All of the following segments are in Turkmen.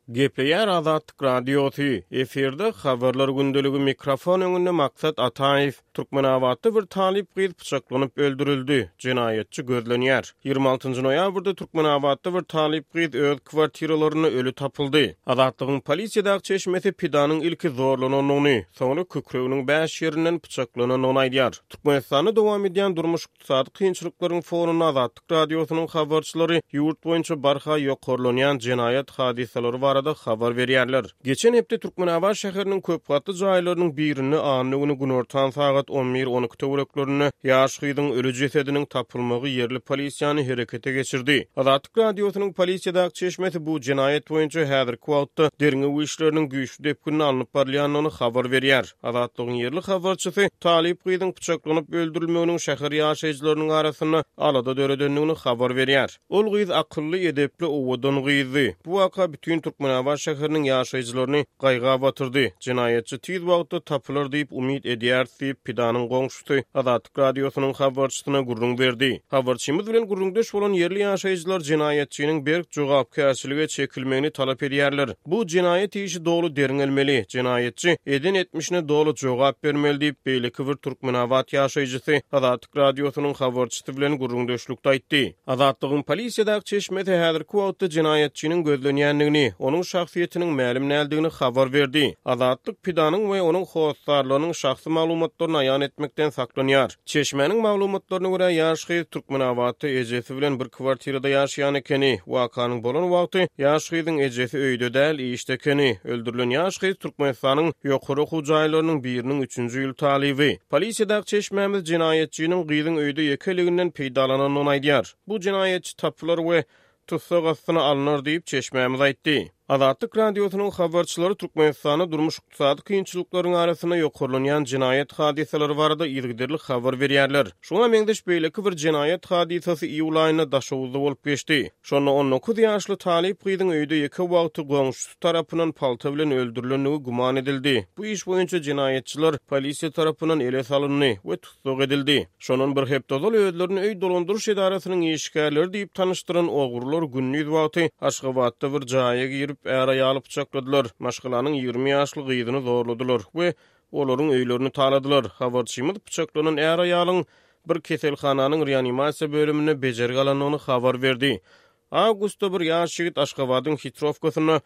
Gepleýär Azatlyk radiosu. Eferde habarlar gündölügi mikrofon öňünde maksat Ataýew Türkmenawatda bir talip gyz pyçaklanyp öldürildi. Jinayetçi gözlenýär. 26-njy noýabrda Türkmenawatda bir talip gyz öz kwartiralaryny ölü tapyldy. Azatlygyň polisiýadaky çeşmesi Pidanyň ilki zorlananyny, soňra kökreginiň 5 ýerinden pyçaklananyny aýdýar. Türkmenistanda dowam edýän durmuş ykdysady kynçylyklaryň fonuny Azatlyk radiosynyň habarçylary ýurt boýunça barha ýokurlanýan jinayet hadiseleri barada habar berýärler. Geçen hepde Türkmenawat şäheriniň köp gatly jaýlarynyň birini anyny günortan sagat 11-12 töwereklerini ýaş gyzyň ölü jesediniň tapylmagy ýerli polisiýany herekete geçirdi. Azatlyk radiosynyň polisiýadaky çeşmesi bu jinayet boýunça häzirki wagtda derňe bu işleriniň güýçli depkini alınıp barýanyny habar berýär. Azatlygyň ýerli habarçysy talip gyzyň pyçaklanyp öldürilmeginiň şäher ýaşaýjylarynyň arasyna alada döredenligini habar berýär. Ol gyz akylly edepli owadan gyzy. Bu waka bütün Türkmenawat şäheriniň ýaşaýjylaryny gaýga batyrdy. Jinayetçi tiz wagtda tapylar diýip umyt edýär diýip Pidanyň goňşusy Azatlyk radiosynyň habarçysyna gurrun berdi. Habarçymyz bilen gurrundaş bolan ýerli ýaşaýjylar jinayetçiniň berk jogapkärçiligi çekilmegini talap edýärler. Bu jinayet işi dogry deriňelmeli. Jinayetçi edin etmişine dogry jogap bermeli diýip beýleki bir Türkmenawat ýaşaýjysy Azatlyk radiosynyň habarçysy bilen gurrundaşlykda aýtdy. Azatlygyň polisiýadaky çeşmesi häzirki wagtda jinayetçiniň gözlenýänligini, onun şahsiýetiniň mälim näldигini habar berdi. Azatlyk Pidanyň we onuň howsarlarynyň şahsy maglumatlaryny aýan etmekden saklanýar. Çeşmeniň maglumatlaryna görä ýaşy Türkmenawatda ejesi bilen bir kwartirada ýaşaýan ekeni, wakanyň bolan wagty ýaşyň ejesi öýde däl, işde ekeni. Öldürilen ýaşy Türkmenistanyň ýokary hujaýlarynyň biriniň 3-nji ýyl talibi. Polisiýadaky çeşmemiz jinayetçiniň gyzyň öýde ekeliginden peýdalananyny aýdýar. Bu jinayetçi tapylar we tutsak astyna alynar diýip çeşmemiz aýtdy. Azatlyk radiosynyň habarçylary Türkmenistana durmuş ykdysady kynçylyklaryň arasyna ýokurlanýan jinayet hadiseleri barada ýergiderlik habar berýärler. Şoňa meňdeş beýleki bir jinayet hadisesi iýul aýyna daşawuzda bolup geçdi. Şonu 19 ýaşly talip gyzyň öýde ýeke wagty goňşusy tarapyndan palta bilen öldürilenligi guman edildi. Bu iş boýunça jinayetçiler polisiýa tarapyndan ele salyndy we tutsak edildi. Şonun bir hepdozal öýdlerini öý dolandyryş edarasynyň işgärleri diýip tanışdyran ogurlar günnüz wagty Aşgabatda bir jaýa girip ära ýalyp pyçakladylar. Maşgalanyň 20 ýaşly gyzyny zorladylar we olaryň öýlerini taladylar. Habarçymyz pyçaklanan ära ýalyň bir keselhananyň reanimasiýa bölümine bejergi alanyny habar berdi. Awgustda bir ýaş ýigit Aşgabatyň Hitrovkasyna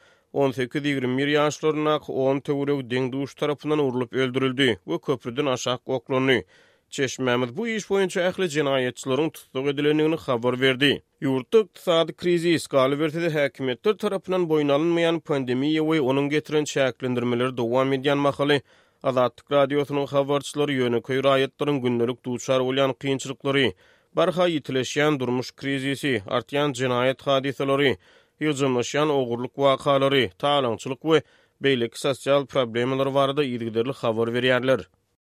18-21 ýaşlaryna 10 töwerek deňduş tarapyndan urulyp öldürildi we köprüden aşağı oklandy. Çeşmemiz bu iş boýunça ähli jinayetçilerin tutsak edilenligini habar berdi. Ýurtda ykdysady krizis galy berse-de häkimetler tarapyndan boýnalynmaýan pandemiýa we onuň getiren çäklendirmeleri dowam edýän mahaly Azatlyk radiosynyň habarçylary ýöneköý raýatlaryň gündelik duçar bolýan kynçylyklary, barha ýitileşýän durmuş krizisi, artýan jinayet hadiseleri, ýyljymlaşýan ogurluk wakalary, talaňçylyk we beýleki sosial problemler barada ýergiderlik habar berýärler.